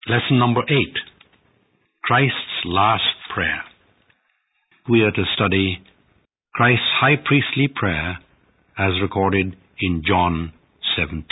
Lesson number 8, Christ's Last Prayer. We are to study Christ's high priestly prayer as recorded in John 17.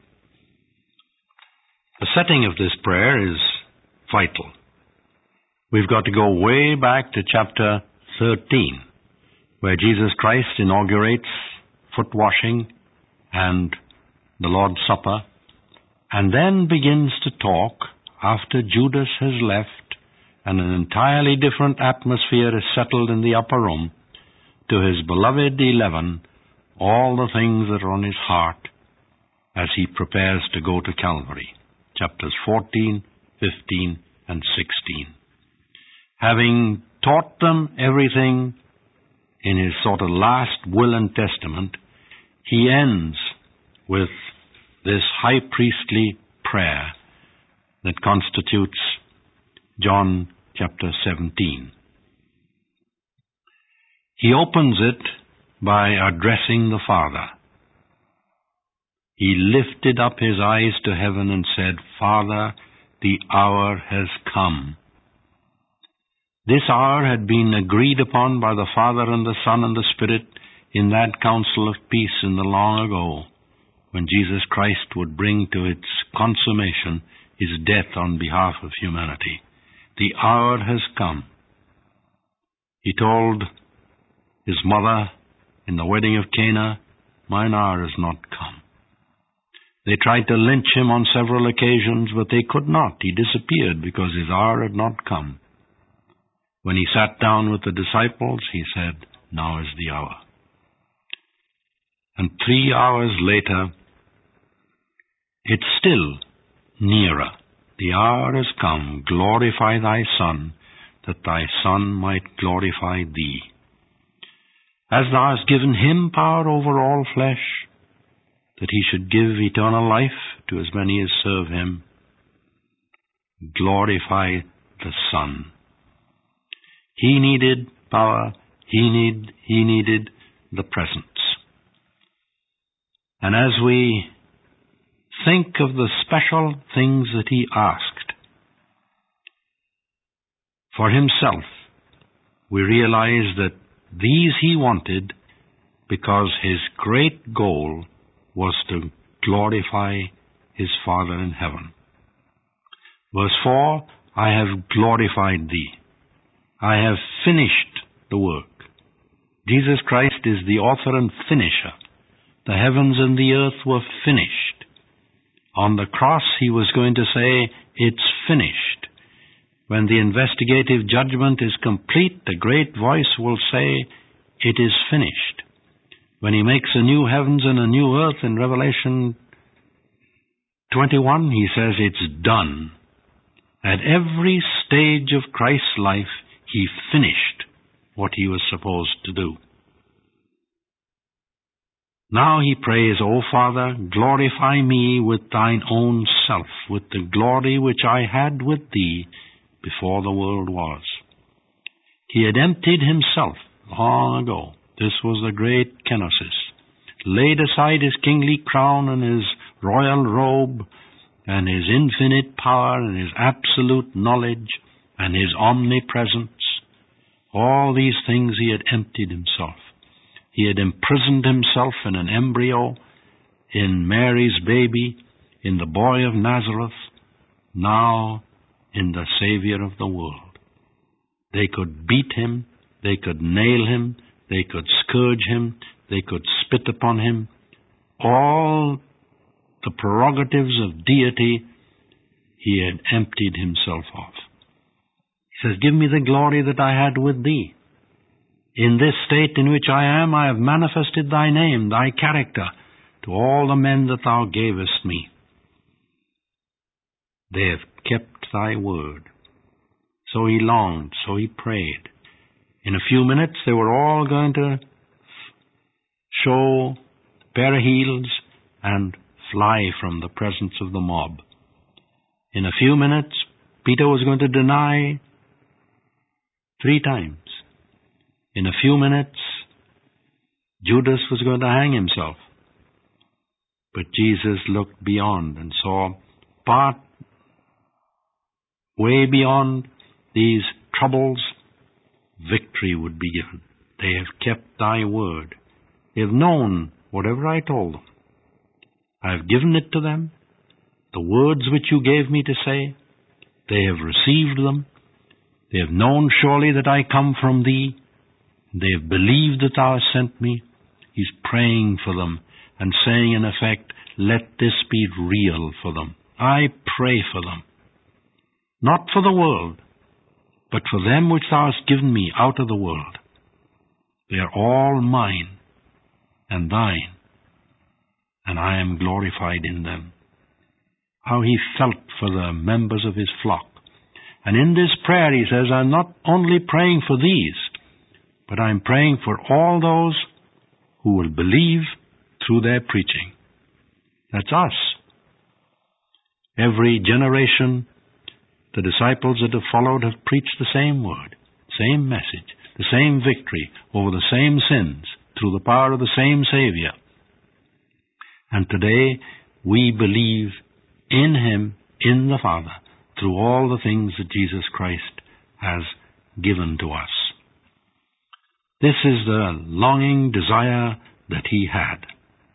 The setting of this prayer is vital. We've got to go way back to chapter 13, where Jesus Christ inaugurates foot washing and the Lord's Supper, and then begins to talk after Judas has left and an entirely different atmosphere is settled in the upper room, to his beloved 11, all the things that are on his heart as he prepares to go to Calvary. Chapters 14, 15, and 16. Having taught them everything in his sort of last will and testament, he ends with this high priestly prayer that constitutes John chapter 17. He opens it by addressing the Father. He lifted up his eyes to heaven and said, "Father, the hour has come." This hour had been agreed upon by the Father and the Son and the Spirit in that council of peace in the long ago, when Jesus Christ would bring to its consummation his death on behalf of humanity. The hour has come. He told his mother in the wedding of Cana, "Mine hour is not come." They tried to lynch him on several occasions, but they could not. He disappeared because his hour had not come. When he sat down with the disciples, he said, "Now is the hour." And 3 hours later, it's still nearer. The hour has come. Glorify thy Son, that thy Son might glorify thee. As thou hast given him power over all flesh, that he should give eternal life to as many as serve him, glorify the Son. He needed power. He needed the presence. And as we think of the special things that he asked for himself, we realize that these he wanted because his great goal was to glorify his Father in heaven. Verse 4, "I have glorified thee. I have finished the work." Jesus Christ is the author and finisher. The heavens and the earth were finished. On the cross, he was going to say, "It's finished." When the investigative judgment is complete, the great voice will say, "It is finished." When he makes a new heavens and a new earth in Revelation 21, he says, "It's done." At every stage of Christ's life, he finished what he was supposed to do. Now he prays, "O Father, glorify me with thine own self, with the glory which I had with thee before the world was." He had emptied himself long ago. This was the great kenosis. Laid aside his kingly crown and his royal robe and his infinite power and his absolute knowledge and his omnipresence. All these things he had emptied himself. He had imprisoned himself in an embryo, in Mary's baby, in the boy of Nazareth, now in the Savior of the world. They could beat him, they could nail him, they could scourge him, they could spit upon him. All the prerogatives of deity he had emptied himself of. He says, "Give me the glory that I had with thee. In this state in which I am, I have manifested thy name, thy character, to all the men that thou gavest me. They have kept thy word." So he longed, so he prayed. In a few minutes, they were all going to show a pair of heels and fly from the presence of the mob. In a few minutes, Peter was going to deny 3 times. In a few minutes, Judas was going to hang himself. But Jesus looked beyond and saw part way beyond these troubles, victory would be given. They have kept thy word. They have known whatever I told them. I have given it to them. The words which you gave me to say, they have received them. They have known surely that I come from thee. They have believed that thou hast sent me. He's praying for them and saying in effect, let this be real for them. I pray for them. Not for the world, but for them which thou hast given me out of the world. They are all mine and thine, and I am glorified in them. How he felt for the members of his flock. And in this prayer he says, I'm not only praying for these, but I'm praying for all those who will believe through their preaching. That's us. Every generation, the disciples that have followed have preached the same word, same message, the same victory over the same sins through the power of the same Savior. And today we believe in Him, in the Father, through all the things that Jesus Christ has given to us. This is the longing desire that He had.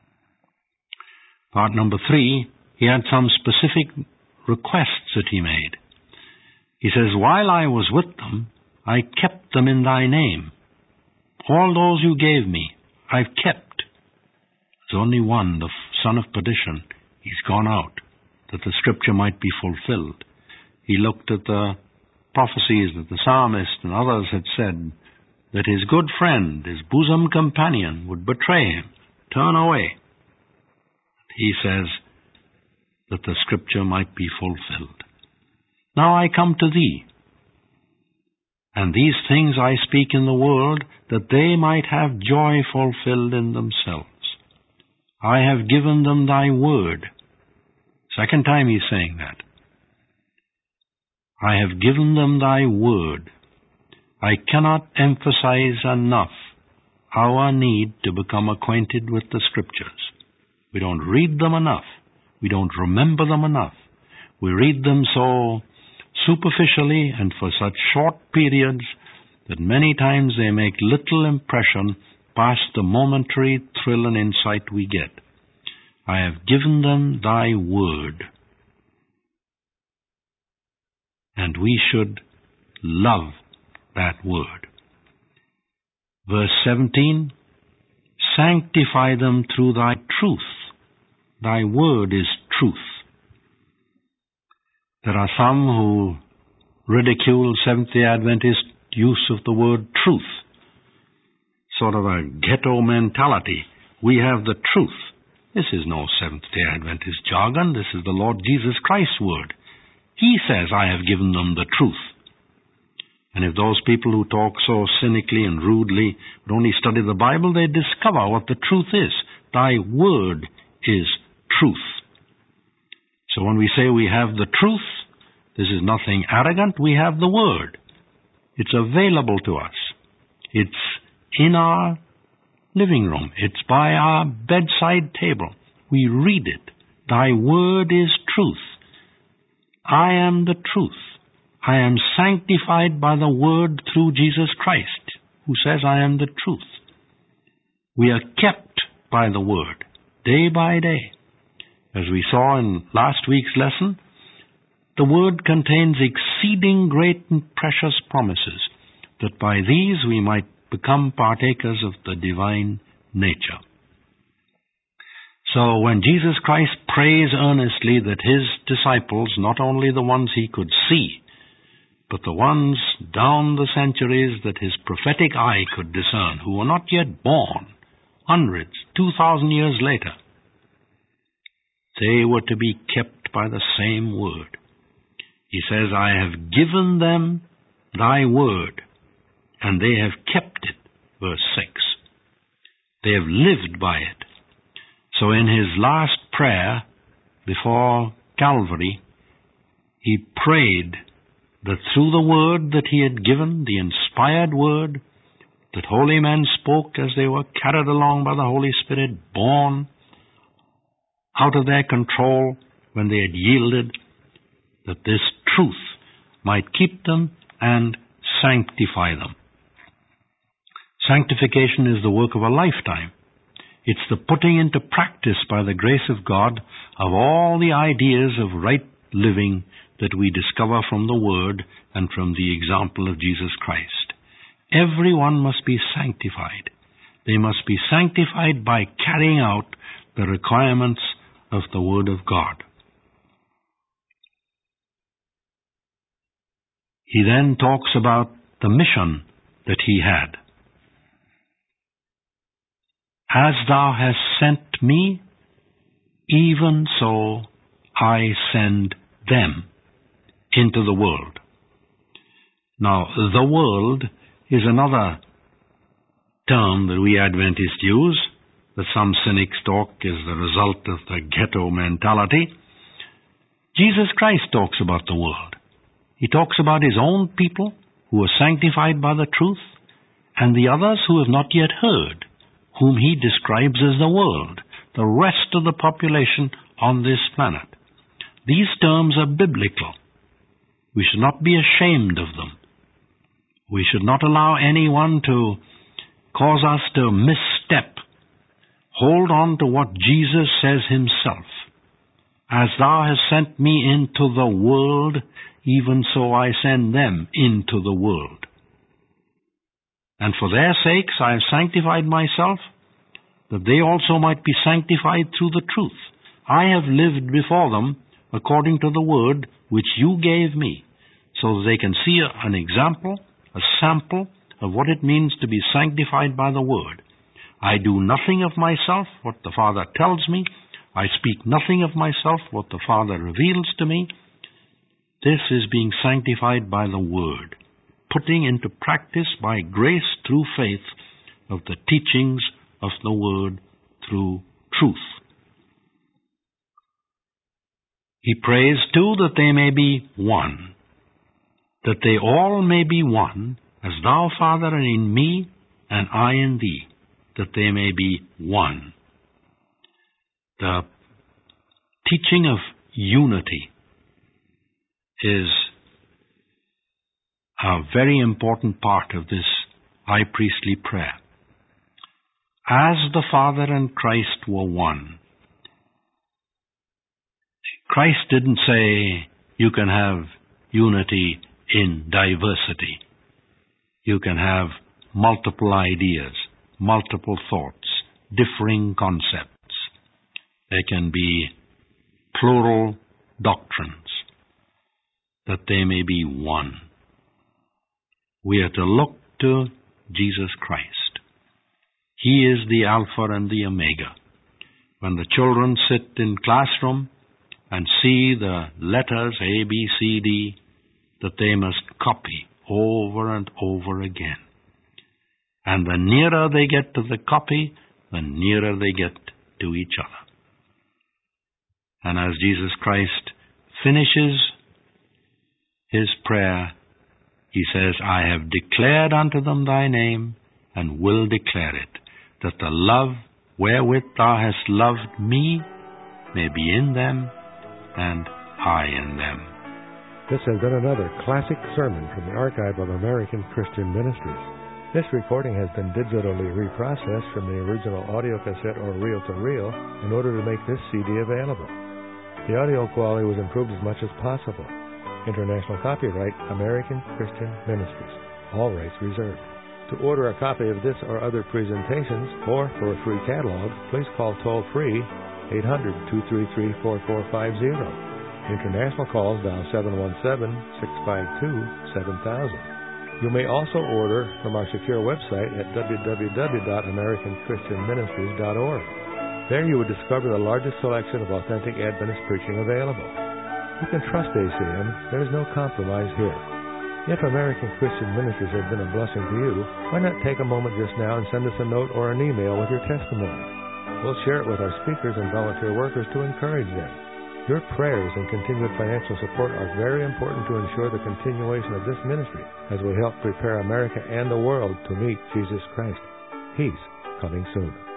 Part number 3, He had some specific requests that He made. He says, while I was with them, I kept them in thy name. All those you gave me, I've kept. There's only one, the son of perdition. He's gone out, that the scripture might be fulfilled. He looked at the prophecies that the psalmist and others had said, that his good friend, his bosom companion, would betray him, turn away. He says that the scripture might be fulfilled. Now I come to thee, and these things I speak in the world, that they might have joy fulfilled in themselves. I have given them thy word. Second time he's saying that. I have given them thy word. I cannot emphasize enough our need to become acquainted with the Scriptures. We don't read them enough. We don't remember them enough. We read them so superficially and for such short periods that many times they make little impression past the momentary thrill and insight we get. I have given them thy word. And we should love that word. Verse 17, sanctify them through thy truth. Thy word is truth. There are some who ridicule Seventh-day Adventist use of the word truth. Sort of a ghetto mentality. We have the truth. This is no Seventh-day Adventist jargon. This is the Lord Jesus Christ's word. He says, I have given them the truth. And if those people who talk so cynically and rudely would only study the Bible, they'd discover what the truth is. Thy word is truth. So when we say we have the truth, this is nothing arrogant. We have the word. It's available to us. It's in our living room. It's by our bedside table. We read it. Thy word is truth. I am the truth. I am sanctified by the word through Jesus Christ, who says I am the truth. We are kept by the word, day by day. As we saw in last week's lesson, the word contains exceeding great and precious promises, that by these we might become partakers of the divine nature. So when Jesus Christ prays earnestly that his disciples, not only the ones he could see, but the ones down the centuries that his prophetic eye could discern, who were not yet born, hundreds, 2,000 years later, they were to be kept by the same word. He says, I have given them thy word, and they have kept it. Verse 6. They have lived by it. So in his last prayer before Calvary, he prayed that through the word that he had given, the inspired word that holy men spoke as they were carried along by the Holy Spirit, born out of their control when they had yielded, that this truth might keep them and sanctify them. Sanctification is the work of a lifetime. It's the putting into practice by the grace of God of all the ideas of right living that we discover from the Word and from the example of Jesus Christ. Everyone must be sanctified. They must be sanctified by carrying out the requirements of the Word of God. He then talks about the mission that he had. As thou hast sent me, even so I send them into the world. Now, the world is another term that we Adventists use, that some cynics talk is the result of the ghetto mentality. Jesus Christ talks about the world. He talks about his own people who are sanctified by the truth, and the others who have not yet heard, whom he describes as the world, the rest of the population on this planet. These terms are biblical. We should not be ashamed of them. We should not allow anyone to cause us to misstep. Hold on to what Jesus says himself. As thou hast sent me into the world, even so I send them into the world. And for their sakes I have sanctified myself, that they also might be sanctified through the truth. I have lived before them according to the word which you gave me, so that they can see an example, a sample of what it means to be sanctified by the word. I do nothing of myself, what the Father tells me. I speak nothing of myself, what the Father reveals to me. This is being sanctified by the word, putting into practice by grace through faith of the teachings of the word through truth. He prays too that they may be one, that they all may be one, as thou, Father, in me and I in thee, that they may be one. The teaching of unity is a very important part of this high priestly prayer. As the Father and Christ were one. Christ didn't say you can have unity in diversity. You can have multiple ideas, multiple thoughts, differing concepts. There can be plural doctrines, that they may be one. We are to look to Jesus Christ. He is the Alpha and the Omega. When the children sit in classroom and see the letters A, B, C, D, that they must copy over and over again. And the nearer they get to the copy, the nearer they get to each other. And as Jesus Christ finishes his prayer, he says, I have declared unto them thy name, and will declare it, that the love wherewith thou hast loved me may be in them, and I in them. This has been another classic sermon from the Archive of American Christian Ministries. This recording has been digitally reprocessed from the original audio cassette or reel-to-reel in order to make this CD available. The audio quality was improved as much as possible. International copyright, American Christian Ministries. All rights reserved. To order a copy of this or other presentations, or for a free catalog, please call toll-free 800-233-4450. International calls dial 717-652-7000. You may also order from our secure website at www.americanchristianministries.org. There you will discover the largest selection of authentic Adventist preaching available. You can trust ACM. There is no compromise here. If American Christian Ministries has been a blessing to you, why not take a moment just now and send us a note or an email with your testimony? We'll share it with our speakers and volunteer workers to encourage them. Your prayers and continued financial support are very important to ensure the continuation of this ministry as we help prepare America and the world to meet Jesus Christ. He's coming soon.